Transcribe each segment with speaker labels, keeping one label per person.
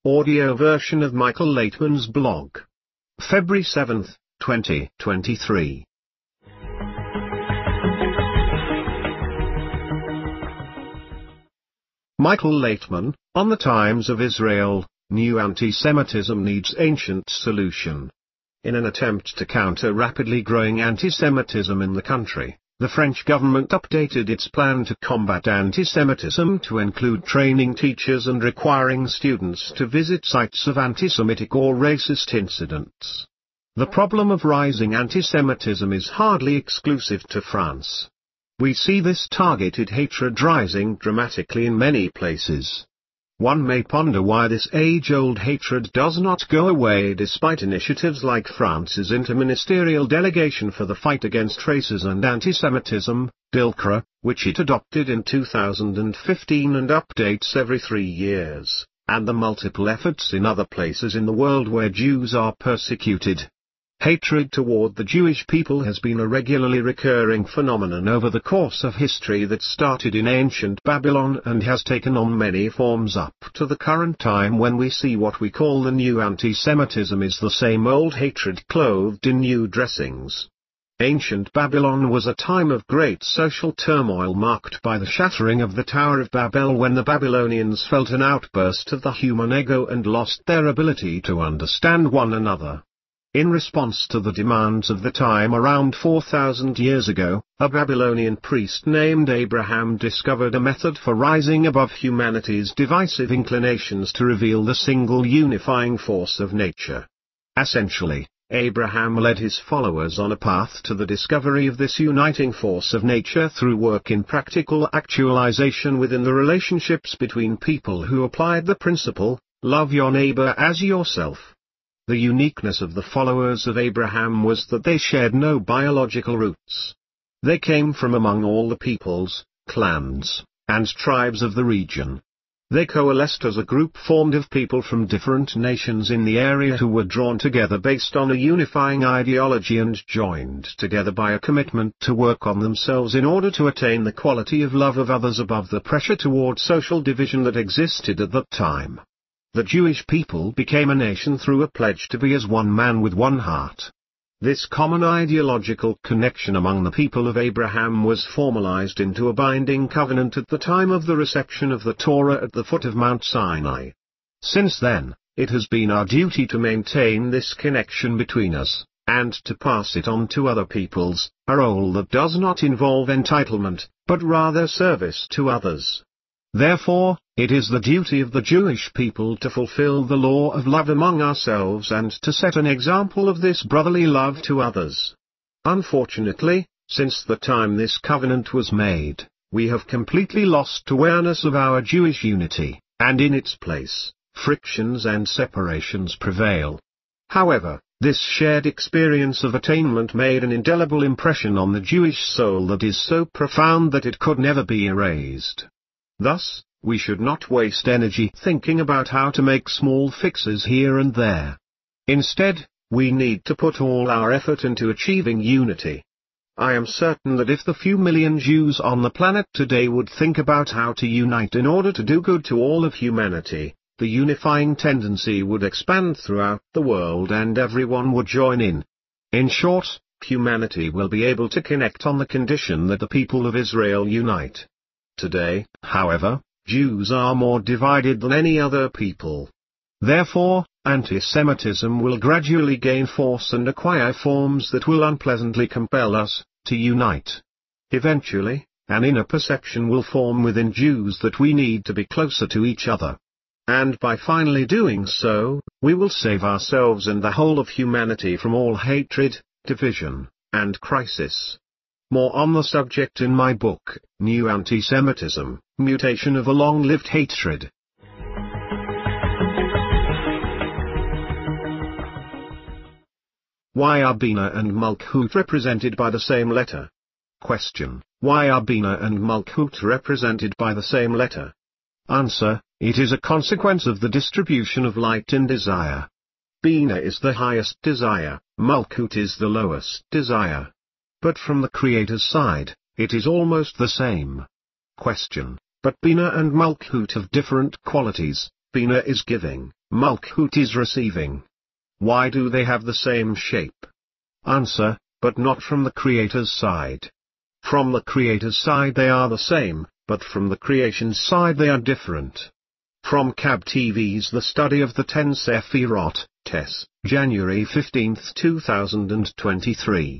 Speaker 1: audio version of Michael Laitman's blog. February 7, 2023. Michael Laitman, on the Times of Israel, New Anti-Semitism Needs Ancient Solution. In an attempt to counter rapidly growing anti-Semitism in the country, the French government updated its plan to combat anti-Semitism to include training teachers and requiring students to visit sites of anti-Semitic or racist incidents. The problem of rising anti-Semitism is hardly exclusive to France. We see this targeted hatred rising dramatically in many places. One may ponder why this age-old hatred does not go away despite initiatives like France's Interministerial Delegation for the Fight Against Racism and Anti-Semitism, DILCRA, which it adopted in 2015 and updates every 3 years, and the multiple efforts in other places in the world where Jews are persecuted. Hatred toward the Jewish people has been a regularly recurring phenomenon over the course of history that started in ancient Babylon and has taken on many forms up to the current time when we see what we call the new anti-Semitism is the same old hatred clothed in new dressings. Ancient Babylon was a time of great social turmoil marked by the shattering of the Tower of Babel when the Babylonians felt an outburst of the human ego and lost their ability to understand one another. In response to the demands of the time around 4,000 years ago, a Babylonian priest named Abraham discovered a method for rising above humanity's divisive inclinations to reveal the single unifying force of nature. Essentially, Abraham led his followers on a path to the discovery of this uniting force of nature through work in practical actualization within the relationships between people who applied the principle, love your neighbor as yourself. The uniqueness of the followers of Abraham was that they shared no biological roots. They came from among all the peoples, clans, and tribes of the region. They coalesced as a group formed of people from different nations in the area who were drawn together based on a unifying ideology and joined together by a commitment to work on themselves in order to attain the quality of love of others above the pressure toward social division that existed at that time. The Jewish people became a nation through a pledge to be as one man with one heart. This common ideological connection among the people of Abraham was formalized into a binding covenant at the time of the reception of the Torah at the foot of Mount Sinai. Since then, it has been our duty to maintain this connection between us, and to pass it on to other peoples, a role that does not involve entitlement, but rather service to others. Therefore, it is the duty of the Jewish people to fulfill the law of love among ourselves and to set an example of this brotherly love to others. Unfortunately, since the time this covenant was made, we have completely lost awareness of our Jewish unity, and in its place, frictions and separations prevail. However, this shared experience of attainment made an indelible impression on the Jewish soul that is so profound that it could never be erased. Thus, we should not waste energy thinking about how to make small fixes here and there. Instead, we need to put all our effort into achieving unity. I am certain that if the few million Jews on the planet today would think about how to unite in order to do good to all of humanity, the unifying tendency would expand throughout the world and everyone would join in. In short, humanity will be able to connect on the condition that the people of Israel unite. Today, however, Jews are more divided than any other people. Therefore, anti-Semitism will gradually gain force and acquire forms that will unpleasantly compel us to unite. Eventually, an inner perception will form within Jews that we need to be closer to each other. And by finally doing so, we will save ourselves and the whole of humanity from all hatred, division, and crisis. More on the subject in my book, New Anti-Semitism, Mutation of a Long-Lived Hatred. Why are Bina and Malkut represented by the same letter? Question. Why are Bina and Malkut represented by the same letter? Answer. It is a consequence of the distribution of light in desire. Bina is the highest desire, Malkut is the lowest desire. But from the Creator's side, it is almost the same. Question. But Bina and Malkut have different qualities. Bina is giving, Malkuth is receiving. Why do they have the same shape? Answer, but not from the Creator's side. From the Creator's side they are the same, but from the creation's side they are different. From Cab TV's The Study of the Ten Sephirot, Tess, January 15, 2023.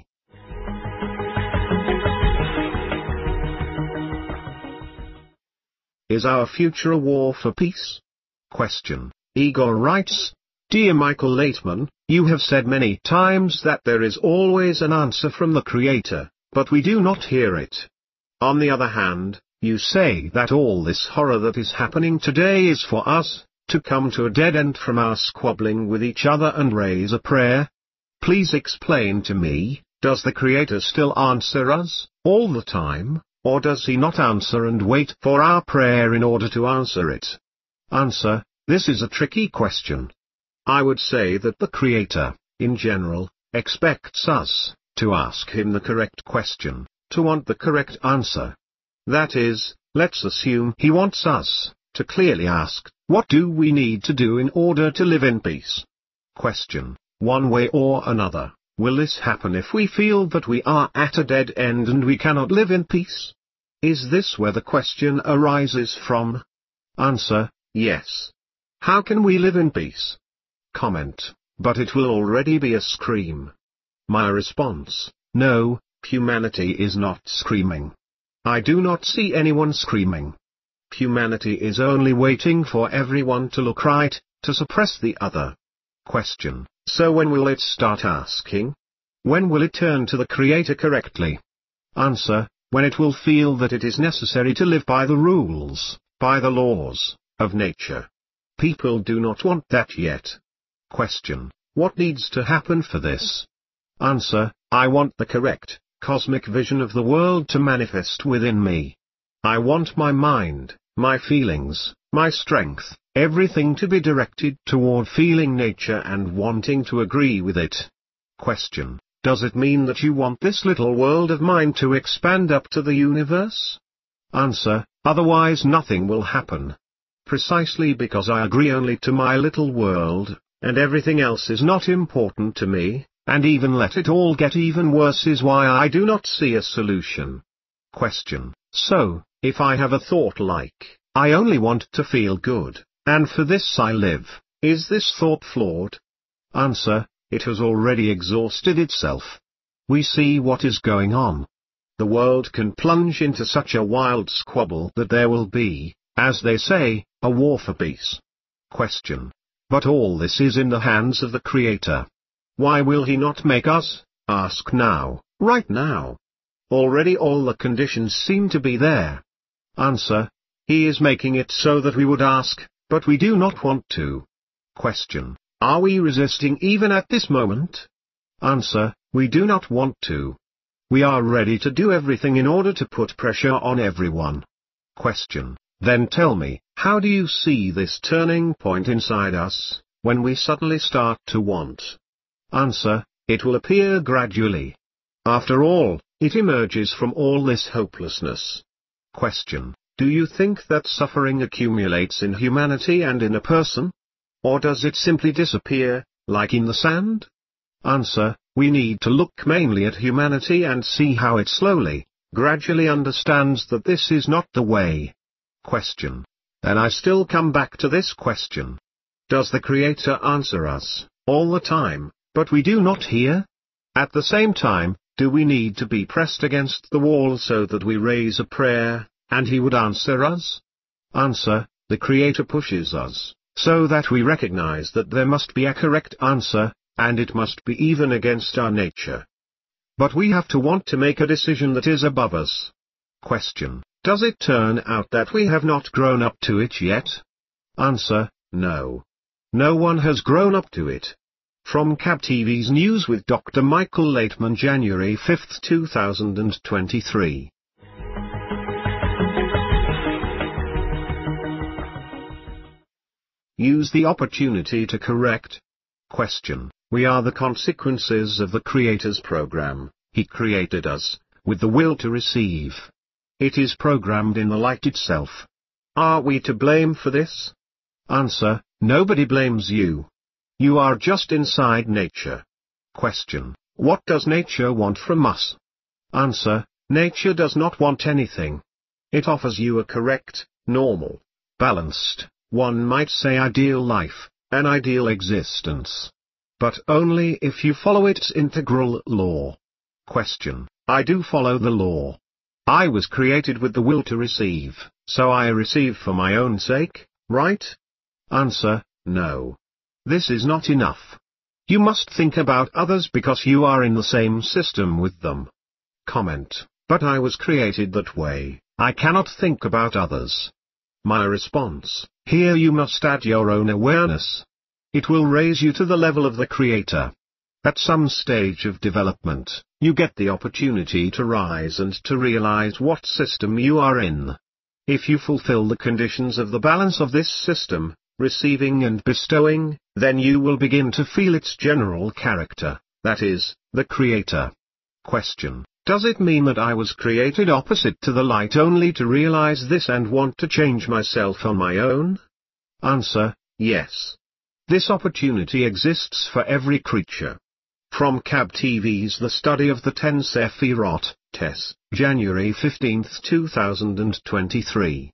Speaker 1: Is our future a war for peace? Question. Igor writes, Dear Michael Laitman, you have said many times that there is always an answer from the Creator, but we do not hear it. On the other hand, you say that all this horror that is happening today is for us to come to a dead end from our squabbling with each other and raise a prayer. Please explain to me, does the Creator still answer us, all the time, or does he not answer and wait for our prayer in order to answer it? Answer, this is a tricky question. I would say that the Creator, in general, expects us to ask him the correct question, to want the correct answer. That is, let's assume he wants us to clearly ask, what do we need to do in order to live in peace? Question. One way or another, will this happen if we feel that we are at a dead end and we cannot live in peace? Is this where the question arises from? Answer, yes. How can we live in peace? Comment, but it will already be a scream. My response, no, humanity is not screaming. I do not see anyone screaming. Humanity is only waiting for everyone to look right, to suppress the other. Question, so when will it start asking? When will it turn to the Creator correctly? Answer, when it will feel that it is necessary to live by the rules, by the laws, of nature. People do not want that yet. Question, what needs to happen for this? Answer, I want the correct, cosmic vision of the world to manifest within me. I want my mind, my feelings, my strength, everything to be directed toward feeling nature and wanting to agree with it. Question, does it mean that you want this little world of mine to expand up to the universe? Answer, otherwise nothing will happen. Precisely because I agree only to my little world, and everything else is not important to me, and even let it all get even worse is why I do not see a solution. Question, so, if I have a thought like, I only want to feel good, and for this I live, is this thought flawed? Answer, it has already exhausted itself. We see what is going on. The world can plunge into such a wild squabble that there will be, as they say, a war for peace. Question, but all this is in the hands of the Creator. Why will he not make us ask now, right now? Already all the conditions seem to be there. Answer, he is making it so that we would ask, but we do not want to. Question, are we resisting even at this moment? Answer, we do not want to. We are ready to do everything in order to put pressure on everyone. Question, then tell me, how do you see this turning point inside us, when we suddenly start to want? Answer, it will appear gradually. After all, it emerges from all this hopelessness. Question, do you think that suffering accumulates in humanity and in a person? Or does it simply disappear, like in the sand? Answer, we need to look mainly at humanity and see how it slowly, gradually understands that this is not the way. Question, then I still come back to this question. Does the Creator answer us, all the time, but we do not hear? At the same time, do we need to be pressed against the wall so that we raise a prayer, and he would answer us? Answer, the Creator pushes us, so that we recognize that there must be a correct answer, and it must be even against our nature. But we have to want to make a decision that is above us. Question, does it turn out that we have not grown up to it yet? Answer, no. No one has grown up to it. From Cab TV's News with Dr. Michael Laitman, January 5, 2023. Use the opportunity to correct. Question, we are the consequences of the Creator's program. He created us, with the will to receive. It is programmed in the light itself. Are we to blame for this? Answer, Nobody blames you. You are just inside nature. Question: what does nature want from us? Answer: nature does not want anything. It offers you a correct, normal, balanced, one might say ideal life, an ideal existence. But only if you follow its integral law. Question: I do follow the law. I was created with the will to receive, so I receive for my own sake, right? Answer: no. This is not enough. You must think about others because you are in the same system with them. Comment: but I was created that way, I cannot think about others. My response: here you must add your own awareness. It will raise you to the level of the Creator. At some stage of development, you get the opportunity to rise and to realize what system you are in. If you fulfill the conditions of the balance of this system, receiving and bestowing, then you will begin to feel its general character, that is, the Creator. Question: does it mean that I was created opposite to the light only to realize this and want to change myself on my own? Answer: yes. This opportunity exists for every creature. From CAB TV's The Study of the Ten Sephirot, TES, January 15, 2023.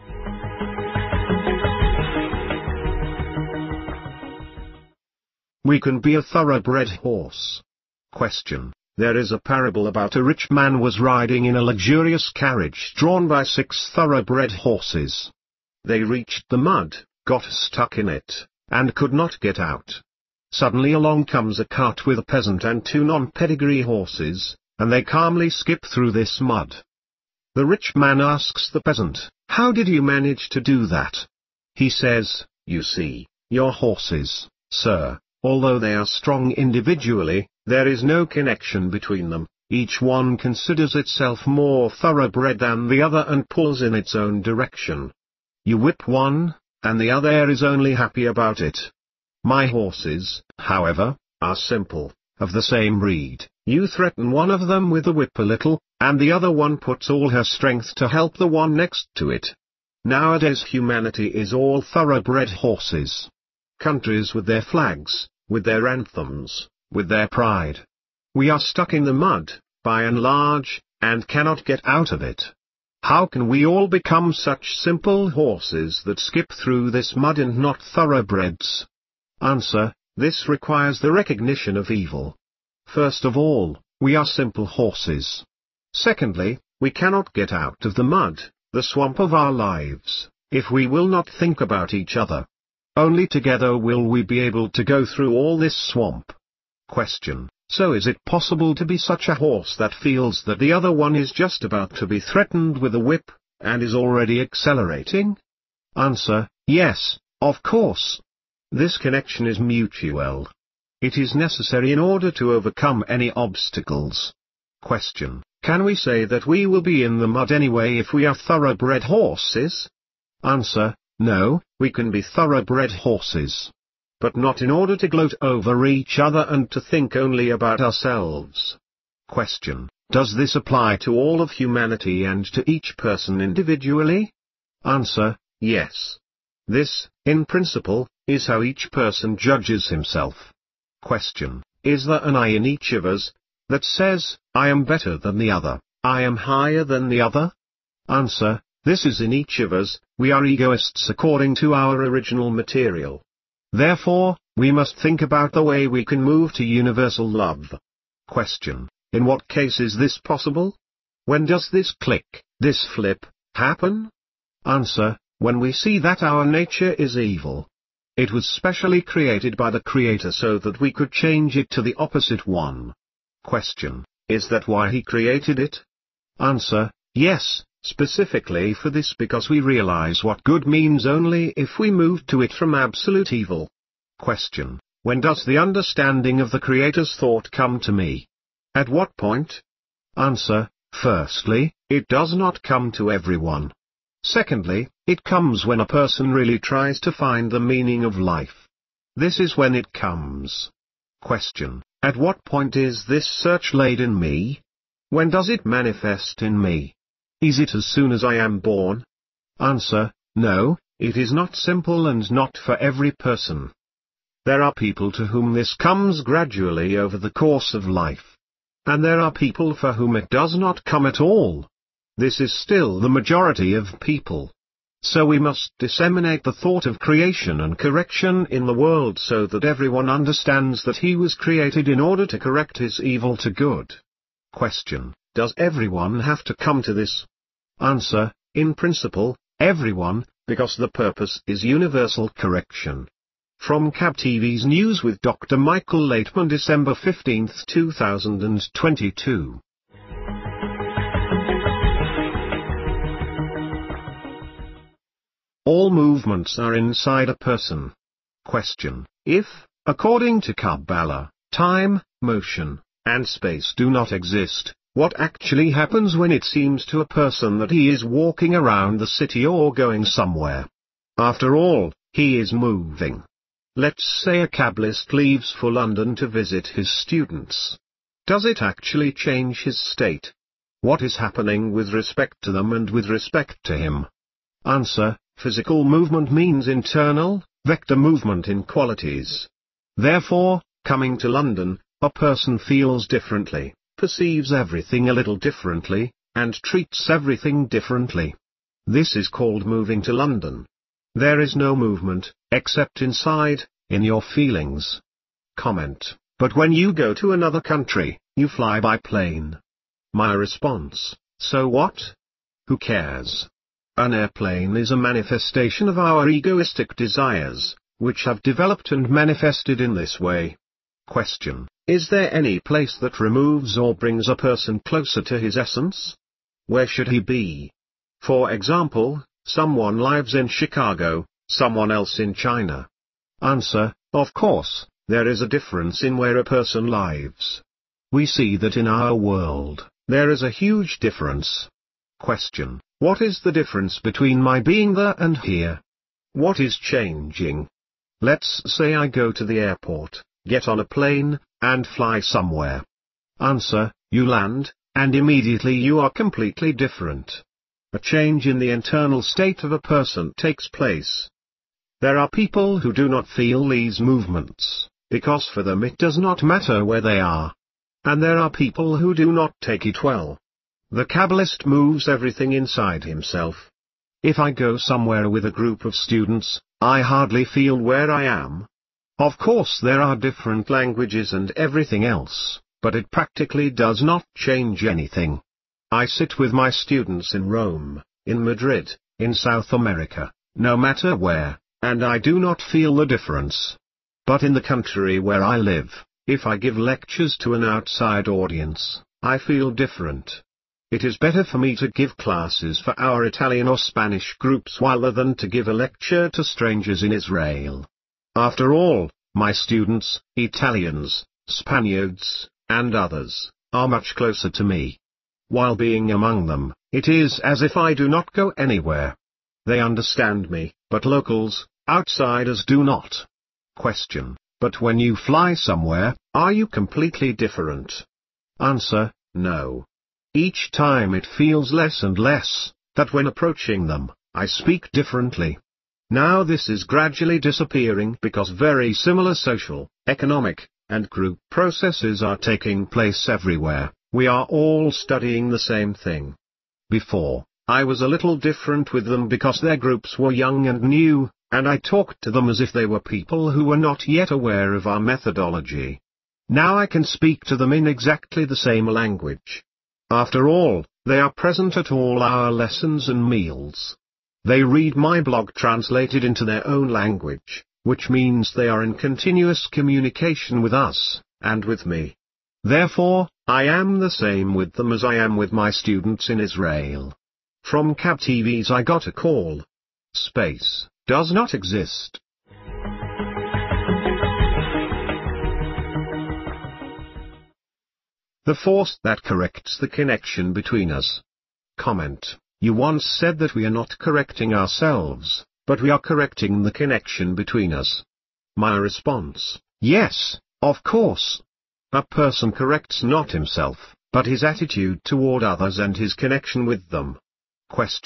Speaker 1: We can be a thoroughbred horse. Question: there is a parable about a rich man was riding in a luxurious carriage drawn by 6 thoroughbred horses. They reached the mud, got stuck in it, and could not get out. Suddenly along comes a cart with a peasant and 2 non-pedigree horses, and they calmly skip through this mud. The rich man asks the peasant, "How did you manage to do that?" He says, "You see, your horses, sir, although they are strong individually, there is no connection between them. Each one considers itself more thoroughbred than the other and pulls in its own direction. You whip one, and the other is only happy about it. My horses, however, are simple, of the same breed. You threaten one of them with a whip a little, and the other one puts all her strength to help the one next to it. Nowadays humanity is all thoroughbred horses. Countries with their flags, with their anthems, with their pride. We are stuck in the mud, by and large, and cannot get out of it. How can we all become such simple horses that skip through this mud and not thoroughbreds? Answer: this requires the recognition of evil. First of all, we are simple horses. Secondly, we cannot get out of the mud, the swamp of our lives, if we will not think about each other. Only together will we be able to go through all this swamp. Question: so is it possible to be such a horse that feels that the other one is just about to be threatened with a whip, and is already accelerating? Answer: yes, of course. This connection is mutual. It is necessary in order to overcome any obstacles. Question: can we say that we will be in the mud anyway if we are thoroughbred horses? Answer: no, we can be thoroughbred horses. But not in order to gloat over each other and to think only about ourselves. Question: does this apply to all of humanity and to each person individually? Answer: yes. This, in principle, is how each person judges himself. Question: is there an I in each of us, that says, I am better than the other, I am higher than the other? Answer: this is in each of us. We are egoists according to our original material. Therefore, we must think about the way we can move to universal love. Question: in what case is this possible? When does this click, this flip, happen? Answer: when we see that our nature is evil. It was specially created by the Creator so that we could change it to the opposite one. Question: is that why He created it? Answer: yes, specifically for this, because we realize what good means only if we move to it from absolute evil. Question: when does the understanding of the Creator's thought come to me? At what point? Answer: firstly, it does not come to everyone. Secondly, it comes when a person really tries to find the meaning of life. This is when it comes. Question: at what point is this search laid in me? When does it manifest in me? Is it as soon as I am born? Answer: no, It is not simple and not for every person. There are people to whom this comes gradually over the course of life. And there are people for whom it does not come at all. This is still the majority of people. So we must disseminate the thought of creation and correction in the world so that everyone understands that he was created in order to correct his evil to good. Question: does everyone have to come to this? Answer: in principle, everyone, because the purpose is universal correction. From CAB TV's News with Dr. Michael Laitman, December 15, 2022. All movements are inside a person. Question: if, according to Kabbalah, time, motion, and space do not exist, what actually happens when it seems to a person that he is walking around the city or going somewhere? After all, he is moving. Let's say a Kabbalist leaves for London to visit his students. Does it actually change his state? What is happening with respect to them and with respect to him? Answer: physical movement means internal, vector movement in qualities. Therefore, coming to London, a person feels differently, perceives everything a little differently, and treats everything differently. This is called moving to London. There is no movement, except inside, in your feelings. Comment: but when you go to another country, you fly by plane. My response: so what? Who cares? An airplane is a manifestation of our egoistic desires, which have developed and manifested in this way. Question: is there any place that removes or brings a person closer to his essence? Where should he be? For example, someone lives in Chicago, someone else in China. Answer: of course, there is a difference in where a person lives. We see that in our world, there is a huge difference. Question: what is the difference between my being there and here? What is changing? Let's say I go to the airport, get on a plane, and fly somewhere. Answer: you land, and immediately you are completely different. A change in the internal state of a person takes place. There are people who do not feel these movements, because for them it does not matter where they are. And there are people who do not take it well. The Kabbalist moves everything inside himself. If I go somewhere with a group of students, I hardly feel where I am. Of course there are different languages and everything else, but it practically does not change anything. I sit with my students in Rome, in Madrid, in South America, no matter where, and I do not feel the difference. But in the country where I live, if I give lectures to an outside audience, I feel different. It is better for me to give classes for our Italian or Spanish groups rather than to give a lecture to strangers in Israel. After all, my students, Italians, Spaniards, and others, are much closer to me. While being among them, it is as if I do not go anywhere. They understand me, but locals, outsiders do not. Question: but when you fly somewhere, are you completely different? Answer: no. Each time it feels less and less, that when approaching them, I speak differently. Now this is gradually disappearing because very similar social, economic, and group processes are taking place everywhere. We are all studying the same thing. Before, I was a little different with them because their groups were young and new, and I talked to them as if they were people who were not yet aware of our methodology. Now I can speak to them in exactly the same language. After all, they are present at all our lessons and meals. They read my blog translated into their own language, which means they are in continuous communication with us, and with me. Therefore, I am the same with them as I am with my students in Israel. From CAB TV's I got a call. Space does not exist. The force that corrects the connection between us. Comment: you once said that we are not correcting ourselves, but we are correcting the connection between us. My response: yes, of course. A person corrects not himself, but his attitude toward others and his connection with them. Question: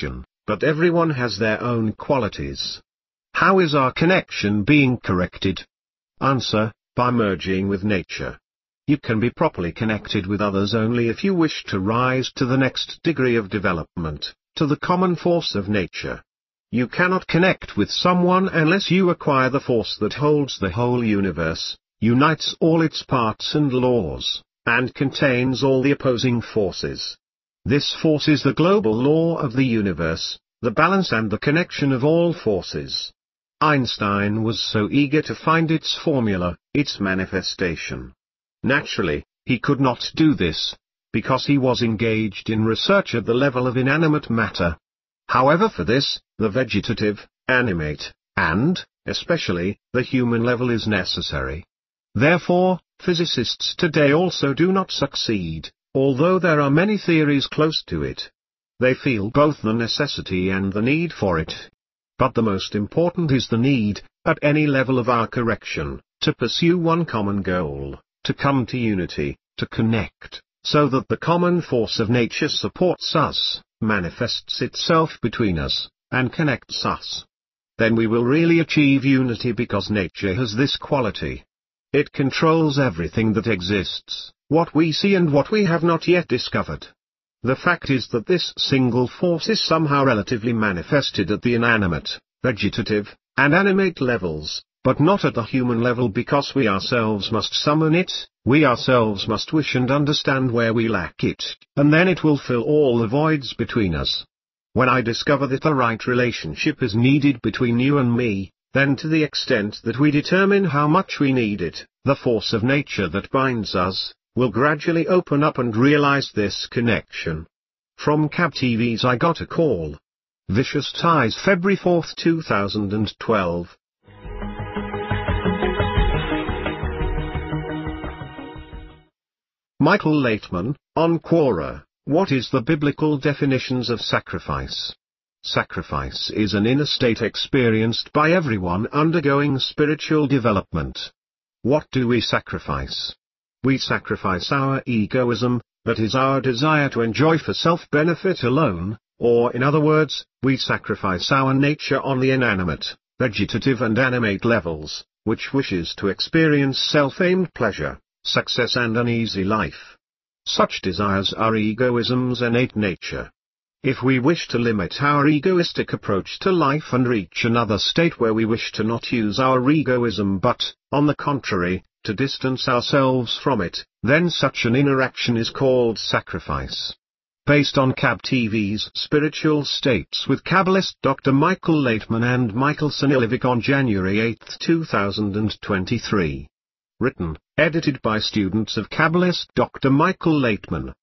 Speaker 1: but everyone has their own qualities. How is our connection being corrected? Answer: by merging with nature. You can be properly connected with others only if you wish to rise to the next degree of development, to the common force of nature. You cannot connect with someone unless you acquire the force that holds the whole universe, unites all its parts and laws, and contains all the opposing forces. This force is the global law of the universe, the balance and the connection of all forces. Einstein was so eager to find its formula, its manifestation. Naturally, he could not do this, because he was engaged in research at the level of inanimate matter. However, for this, the vegetative, animate, and, especially, the human level is necessary. Therefore, physicists today also do not succeed, although there are many theories close to it. They feel both the necessity and the need for it. But the most important is the need, at any level of our correction, to pursue one common goal, to come to unity, to connect, so that the common force of nature supports us, manifests itself between us, and connects us. Then we will really achieve unity, because nature has this quality. It controls everything that exists, what we see and what we have not yet discovered. The fact is that this single force is somehow relatively manifested at the inanimate, vegetative, and animate levels, but not at the human level, because we ourselves must summon it, we ourselves must wish and understand where we lack it, and then it will fill all the voids between us. When I discover that the right relationship is needed between you and me, then to the extent that we determine how much we need it, the force of nature that binds us, will gradually open up and realize this connection. From Cab TV's I Got a Call. Vicious Ties, February 4, 2012. Michael Laitman, on Quora, what is the biblical definitions of sacrifice? Sacrifice is an inner state experienced by everyone undergoing spiritual development. What do we sacrifice? We sacrifice our egoism, that is our desire to enjoy for self-benefit alone, or in other words, we sacrifice our nature on the inanimate, vegetative and animate levels, which wishes to experience self-aimed pleasure, success and an easy life. Such desires are egoism's innate nature. If we wish to limit our egoistic approach to life and reach another state where we wish to not use our egoism but, on the contrary, to distance ourselves from it, then such an interaction is called sacrifice. Based on Cab TV's Spiritual States with Kabbalist Dr. Michael Laitman and Michael Sanilovic on January 8, 2023. Written, edited by students of Kabbalist Dr. Michael Laitman.